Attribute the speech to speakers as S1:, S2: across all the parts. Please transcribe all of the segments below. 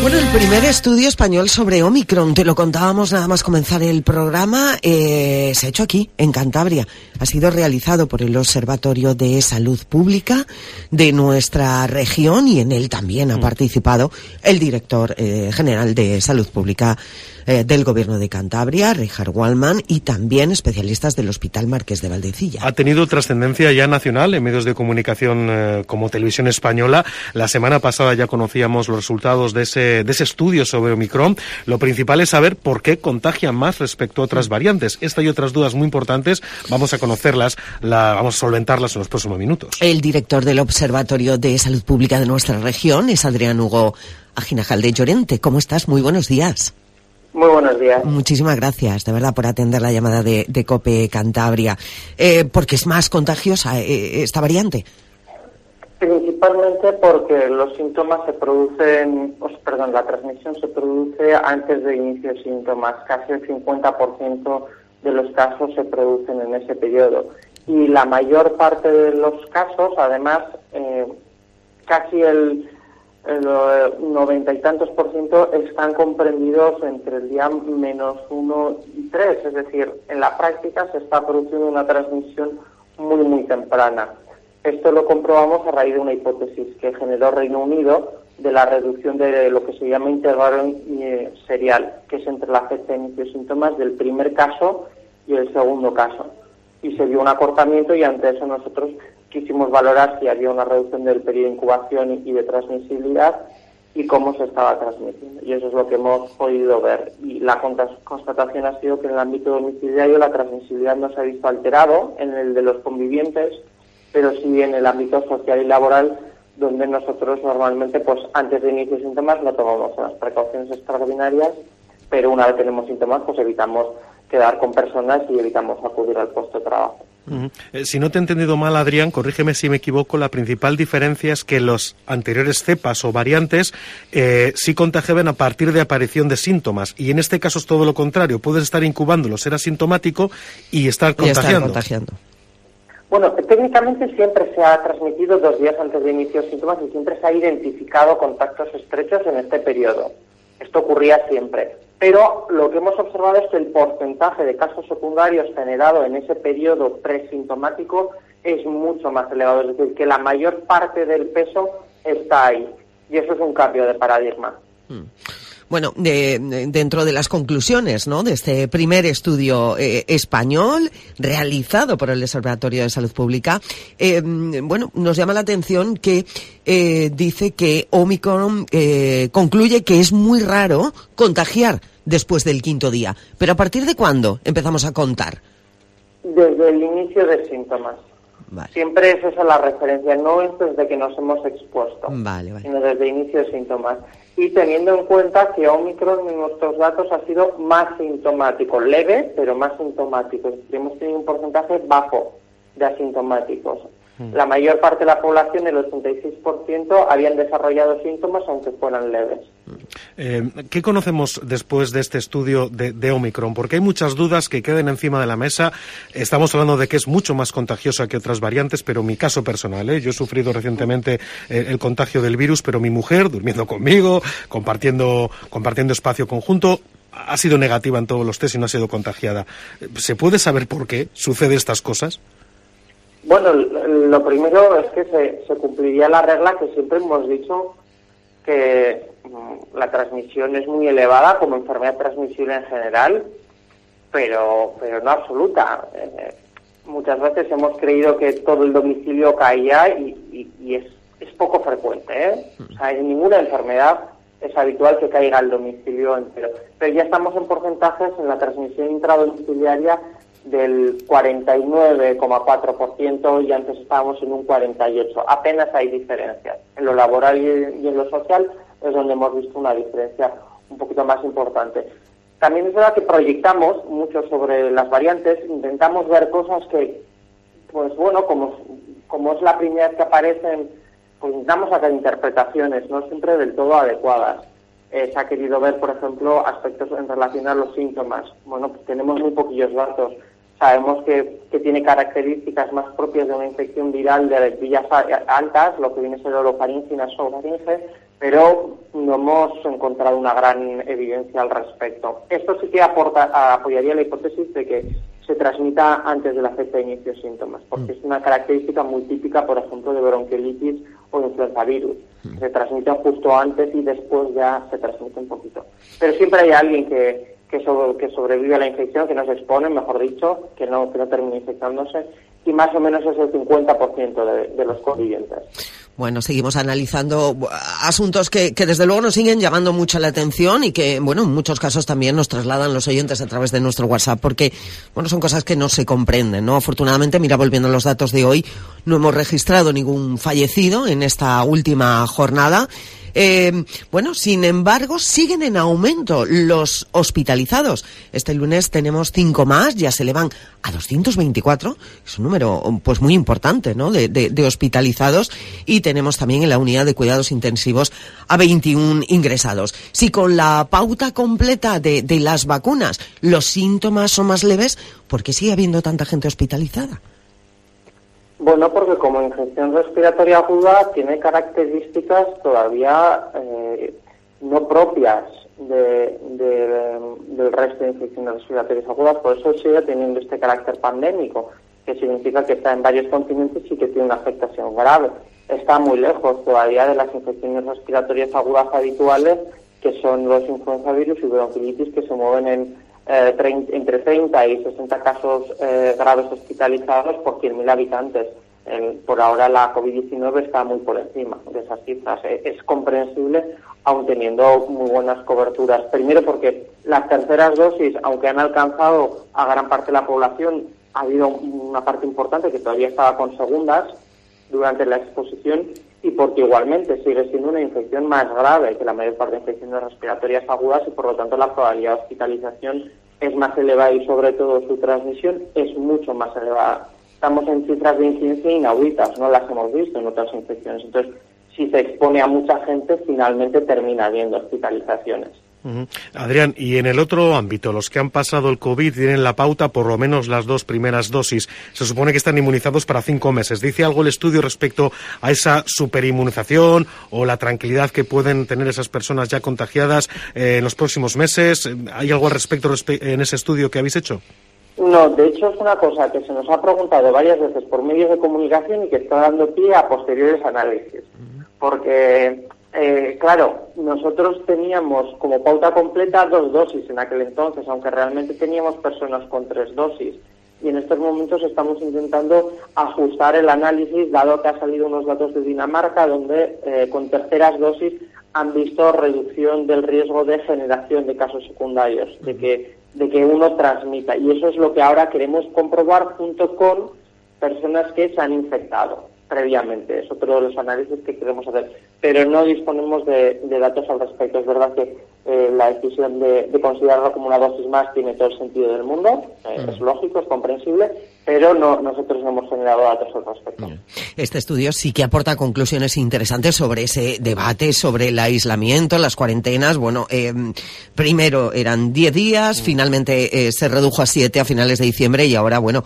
S1: Bueno, el primer estudio español sobre Omicron, te lo contábamos nada más comenzar el programa, se ha hecho aquí, en Cantabria. Ha sido realizado por el Observatorio de Salud Pública de nuestra región y en él también ha participado el director general de Salud Pública del Gobierno de Cantabria, Richard Wallman, y también especialistas del Hospital Marqués de Valdecilla.
S2: Ha tenido trascendencia ya nacional en medios de comunicación como Televisión Española. La semana pasada ya conocíamos los resultados de ese estudio sobre Omicron. Lo principal es saber por qué contagia más respecto a otras variantes. Esta y otras dudas muy importantes vamos a conocerlas, vamos a solventarlas en los próximos minutos.
S1: El director del Observatorio de Salud Pública de nuestra región es Adrián Hugo Ajinajal de Llorente. ¿Cómo estás? Muy buenos días.
S3: Muy buenos días.
S1: Muchísimas gracias, de verdad, por atender la llamada de COPE Cantabria. ¿Porque es más contagiosa esta
S3: Principalmente porque los síntomas se producen, la transmisión se produce antes de inicio de síntomas. Casi el 50% de los casos se producen en ese periodo. Y la mayor parte de los casos, además, casi el 90 y tantos % están comprendidos entre el día -1 y 3, es decir, en la práctica se está produciendo una transmisión muy, muy temprana. Esto lo comprobamos a raíz de una hipótesis que generó Reino Unido de la reducción de lo que se llama intervalo serial, que es entre la fecha de inicio de síntomas del primer caso y el segundo caso. Y se vio un acortamiento y ante eso nosotros quisimos valorar si había una reducción del periodo de incubación y de transmisibilidad y cómo se estaba transmitiendo. Y eso es lo que hemos podido ver. Y la constatación ha sido que en el ámbito domiciliario la transmisibilidad no se ha visto alterado en el de los convivientes, pero sí en el ámbito social y laboral, donde nosotros normalmente, antes de inicio de síntomas no tomamos unas precauciones extraordinarias, pero una vez tenemos síntomas, evitamos quedar con personas y evitamos acudir al puesto de trabajo.
S2: Si no te he entendido mal, Adrián, corrígeme si me equivoco, la principal diferencia es que los anteriores cepas o variantes sí contagiaban a partir de aparición de síntomas, y en este caso es todo lo contrario, puedes estar incubándolo, ser asintomático y estar contagiando.
S3: Bueno, técnicamente siempre se ha transmitido 2 días antes de inicio de síntomas y siempre se ha identificado contactos estrechos en este periodo. Esto ocurría siempre. Pero lo que hemos observado es que el porcentaje de casos secundarios generado en ese periodo presintomático es mucho más elevado. Es decir, que la mayor parte del peso está ahí. Y eso es un cambio de paradigma.
S1: Bueno, dentro de las conclusiones, ¿no?, de este primer estudio español realizado por el Observatorio de Salud Pública, nos llama la atención que dice que Omicron concluye que es muy raro contagiar después del 5º día. ¿Pero a partir de cuándo empezamos a contar?
S3: Desde el inicio de síntomas.
S1: Vale.
S3: Siempre es esa la referencia, no es desde que nos hemos expuesto, sino desde el inicio de síntomas. Y teniendo en cuenta que Omicron en nuestros datos ha sido más sintomático, leve, pero más sintomático. Hemos tenido un porcentaje bajo de asintomáticos. La mayor parte de la población, el 86%, habían desarrollado síntomas aunque fueran leves.
S2: ¿Qué conocemos después de este estudio de Omicron? Porque hay muchas dudas que quedan encima de la mesa. Estamos hablando de que es mucho más contagiosa que otras variantes, pero mi caso personal, yo he sufrido recientemente el contagio del virus, pero mi mujer, durmiendo conmigo, compartiendo espacio conjunto, ha sido negativa en todos los test y no ha sido contagiada. ¿Se puede saber por qué sucede estas cosas?
S3: Bueno, lo primero es que se cumpliría la regla que siempre hemos dicho, que la transmisión es muy elevada como enfermedad transmisible en general, pero no absoluta. Muchas veces hemos creído que todo el domicilio caía y es poco frecuente, O sea, en ninguna enfermedad es habitual que caiga el domicilio entero. Pero ya estamos en porcentajes en la transmisión intradomiciliaria del 49,4% y antes estábamos en un 48%. Apenas hay diferencias. En lo laboral y en lo social es donde hemos visto una diferencia un poquito más importante. También es verdad que proyectamos mucho sobre las variantes, intentamos ver cosas que, como es la primera vez que aparecen, pues intentamos sacar interpretaciones, no siempre del todo adecuadas. Se ha querido ver, por ejemplo, aspectos en relación a los síntomas. Bueno, pues tenemos muy poquillos datos. Sabemos que tiene características más propias de una infección viral de vías altas, lo que viene a ser orofaringe y nasofaringe, pero no hemos encontrado una gran evidencia al respecto. Esto sí que apoyaría la hipótesis de que se transmita antes de la fecha de inicio de síntomas, porque es una característica muy típica, por ejemplo, de bronquiolitis o de influenza virus. Se transmiten justo antes y después ya se transmite un poquito. Pero siempre hay alguien que sobrevive a la infección, que no se expone, mejor dicho, que no termina infectándose, y más o menos es el 50% de los convivientes.
S1: Bueno, seguimos analizando asuntos que desde luego nos siguen llamando mucho la atención y que, bueno, en muchos casos también nos trasladan los oyentes a través de nuestro WhatsApp, porque, bueno, son cosas que no se comprenden, ¿no? Afortunadamente, mira, volviendo a los datos de hoy, no hemos registrado ningún fallecido en esta última jornada. Bueno, sin embargo, siguen en aumento los hospitalizados. Este lunes tenemos 5 más, ya se elevan a 224. Es un número, pues, muy importante, ¿no?, de hospitalizados. Y tenemos también en la unidad de cuidados intensivos a 21 ingresados. Si con la pauta completa de las vacunas los síntomas son más leves, ¿por qué sigue habiendo tanta gente hospitalizada?
S3: Bueno, porque como infección respiratoria aguda tiene características todavía no propias del resto de infecciones respiratorias agudas, por eso sigue teniendo este carácter pandémico, que significa que está en varios continentes y que tiene una afectación grave. Está muy lejos todavía de las infecciones respiratorias agudas habituales, que son los influenzavirus y bronquiolitis, que se mueven en entre 30 y 60 casos graves hospitalizados por 100.000 habitantes. Por ahora la COVID-19 está muy por encima de esas cifras. Es comprensible, aun teniendo muy buenas coberturas. Primero porque las terceras dosis, aunque han alcanzado a gran parte de la población, ha habido una parte importante que todavía estaba con segundas durante la exposición, y porque igualmente sigue siendo una infección más grave que la mayor parte de infecciones respiratorias agudas y por lo tanto la probabilidad de hospitalización es más elevada y sobre todo su transmisión es mucho más elevada. Estamos en cifras de incidencia inauditas, no las hemos visto en otras infecciones. Entonces, si se expone a mucha gente, finalmente termina habiendo hospitalizaciones.
S2: Adrián, y en el otro ámbito, los que han pasado el COVID tienen la pauta por lo menos las 2 primeras dosis. Se supone que están inmunizados para 5 meses. ¿Dice algo el estudio respecto a esa superinmunización o la tranquilidad que pueden tener esas personas ya contagiadas en los próximos meses? ¿Hay algo al respecto en ese estudio que habéis hecho?
S3: No, de hecho es una cosa que se nos ha preguntado varias veces por medios de comunicación y que está dando pie a posteriores análisis. Porque... claro, nosotros teníamos como pauta completa 2 dosis en aquel entonces, aunque realmente teníamos personas con 3 dosis. Y en estos momentos estamos intentando ajustar el análisis, dado que han salido unos datos de Dinamarca, donde con terceras dosis han visto reducción del riesgo de generación de casos secundarios, de que uno transmita. Y eso es lo que ahora queremos comprobar junto con personas que se han infectado previamente. Es otro de los análisis que queremos hacer, pero no disponemos de datos al respecto. Es verdad que la decisión de considerarlo como una dosis más tiene todo el sentido del mundo, es lógico, es comprensible, pero nosotros no hemos generado datos al respecto.
S1: Este estudio sí que aporta conclusiones interesantes sobre ese debate, sobre el aislamiento, las cuarentenas. Bueno, primero eran 10 días, finalmente se redujo a 7 a finales de diciembre y ahora, bueno,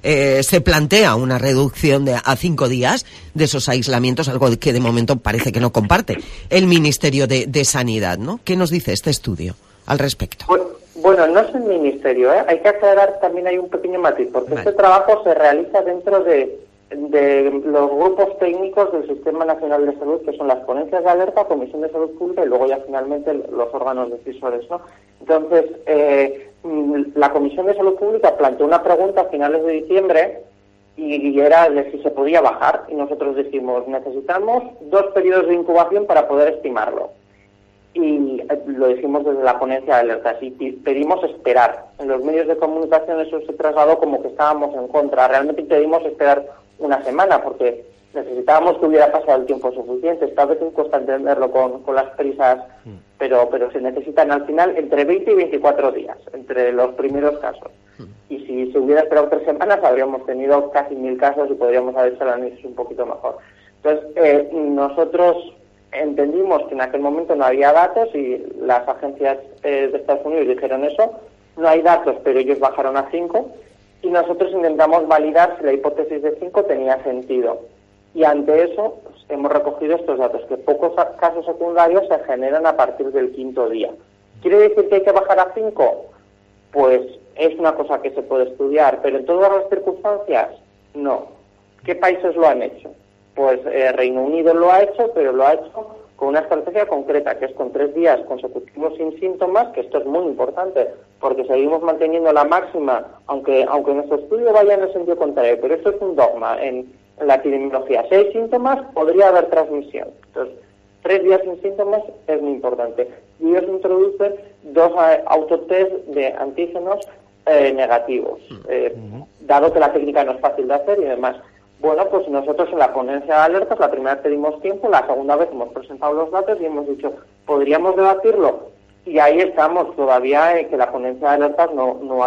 S1: se plantea una reducción a 5 días de esos aislamientos, algo que de momento parece que no comparte el Ministerio de Sanidad, ¿no? ¿Qué nos dice este estudio al respecto?
S3: Bueno, no es el Ministerio, hay que aclarar, también hay un pequeño matiz, porque Este trabajo se realiza dentro de los grupos técnicos del Sistema Nacional de Salud, que son las ponencias de alerta, Comisión de Salud Pública y luego ya finalmente los órganos decisores, ¿no? Entonces, la Comisión de Salud Pública planteó una pregunta a finales de diciembre y era de si se podía bajar, y nosotros decimos, necesitamos 2 periodos de incubación para poder estimarlo. Y lo dijimos desde la ponencia de alertas y pedimos esperar. En los medios de comunicación eso se trasladó como que estábamos en contra. Realmente pedimos esperar una semana porque necesitábamos que hubiera pasado el tiempo suficiente. Esta vez cuesta entenderlo con las prisas, pero se necesitan al final entre 20 y 24 días, entre los primeros casos. Y si se hubiera esperado 3 semanas habríamos tenido casi 1.000 casos y podríamos haber hecho el análisis un poquito mejor. Entonces, nosotros entendimos que en aquel momento no había datos y las agencias de Estados Unidos dijeron eso, no hay datos, pero ellos bajaron a 5 y nosotros intentamos validar si la hipótesis de 5 tenía sentido. Y ante eso hemos recogido estos datos, que pocos casos secundarios se generan a partir del 5º día. ¿Quiere decir que hay que bajar a 5? Pues es una cosa que se puede estudiar, pero en todas las circunstancias, no. ¿Qué países lo han hecho? Pues Reino Unido lo ha hecho, pero lo ha hecho con una estrategia concreta, que es con 3 días consecutivos sin síntomas, que esto es muy importante, porque seguimos manteniendo la máxima, aunque nuestro estudio vaya en el sentido contrario, pero esto es un dogma en la epidemiología. Si hay síntomas, podría haber transmisión. Entonces, 3 días sin síntomas es muy importante. Y ellos introducen 2 autotest de antígenos negativos, dado que la técnica no es fácil de hacer y demás. Bueno, pues nosotros en la ponencia de alertas, la primera vez pedimos tiempo, la segunda vez hemos presentado los datos y hemos dicho, ¿podríamos debatirlo? Y ahí estamos, todavía que la ponencia de alertas no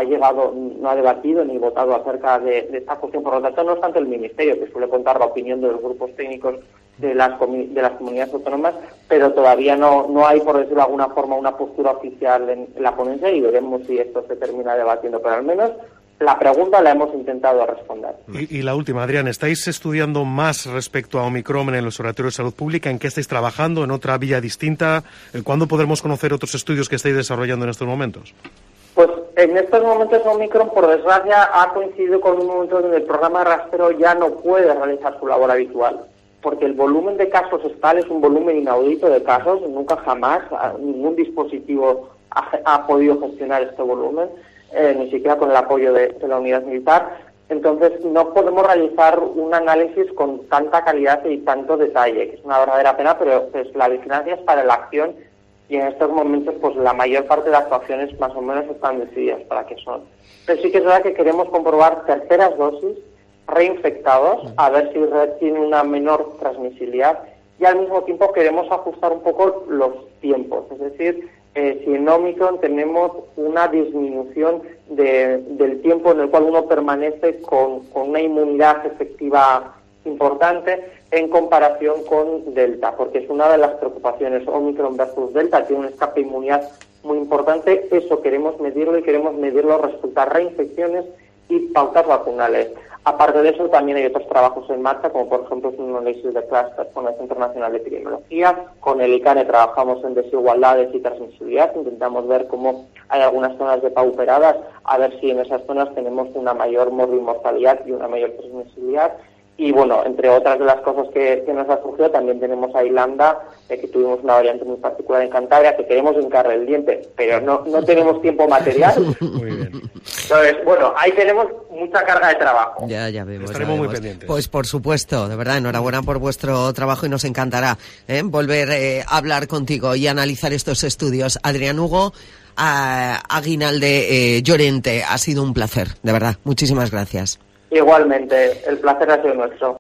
S3: ha debatido ni votado acerca de esta cuestión. Por lo tanto, no obstante el Ministerio, que suele contar la opinión de los grupos técnicos de las comunidades autónomas, pero todavía no hay, por decirlo de alguna forma, una postura oficial en la ponencia y veremos si esto se termina debatiendo, pero al menos la pregunta la hemos intentado responder.
S2: Y la última, Adrián, ¿estáis estudiando más respecto a Omicron en el Observatorio de Salud Pública? ¿En qué estáis trabajando? ¿En otra vía distinta? ¿Cuándo podremos conocer otros estudios que estáis desarrollando en estos momentos?
S3: Pues en estos momentos Omicron, por desgracia, ha coincidido con un momento donde el programa de rastreo ya no puede realizar su labor habitual, porque el volumen de casos es un volumen inaudito de casos, nunca jamás ningún dispositivo ha podido gestionar este volumen. Ni siquiera con el apoyo de la unidad militar. Entonces no podemos realizar un análisis con tanta calidad y tanto detalle, que es una verdadera pena, pero pues, la vigilancia es para la acción y en estos momentos pues la mayor parte de las actuaciones más o menos están decididas para qué son. Pero sí que es verdad que queremos comprobar terceras dosis, reinfectados, a ver si tienen una menor transmisibilidad y al mismo tiempo queremos ajustar un poco los tiempos, es decir, si en Omicron tenemos una disminución del tiempo en el cual uno permanece con una inmunidad efectiva importante en comparación con Delta, porque es una de las preocupaciones. Omicron versus Delta tiene un escape de inmunidad muy importante. Eso queremos medirlo y queremos medirlo respecto a reinfecciones y pautas vacunales. Aparte de eso, también hay otros trabajos en marcha, como por ejemplo un análisis de clúster con el Centro Nacional de Epidemiología. Con el ICANE trabajamos en desigualdades y transmisibilidad. Intentamos ver cómo hay algunas zonas depauperadas, a ver si en esas zonas tenemos una mayor morbimortalidad y una mayor transmisibilidad. Y bueno, entre otras de las cosas que nos ha surgido, también tenemos a Irlanda, que tuvimos una variante muy particular en Cantabria, que queremos hincarle el diente, pero no tenemos tiempo material.
S2: Muy bien.
S3: Entonces, bueno, ahí tenemos mucha carga de trabajo.
S1: Ya vemos.
S2: Estaremos muy pendientes.
S1: Pues por supuesto, de verdad, enhorabuena por vuestro trabajo y nos encantará volver a hablar contigo y analizar estos estudios. Adrián Hugo, Aguinalde Llorente, ha sido un placer, de verdad. Muchísimas gracias.
S3: Igualmente, el placer ha sido nuestro.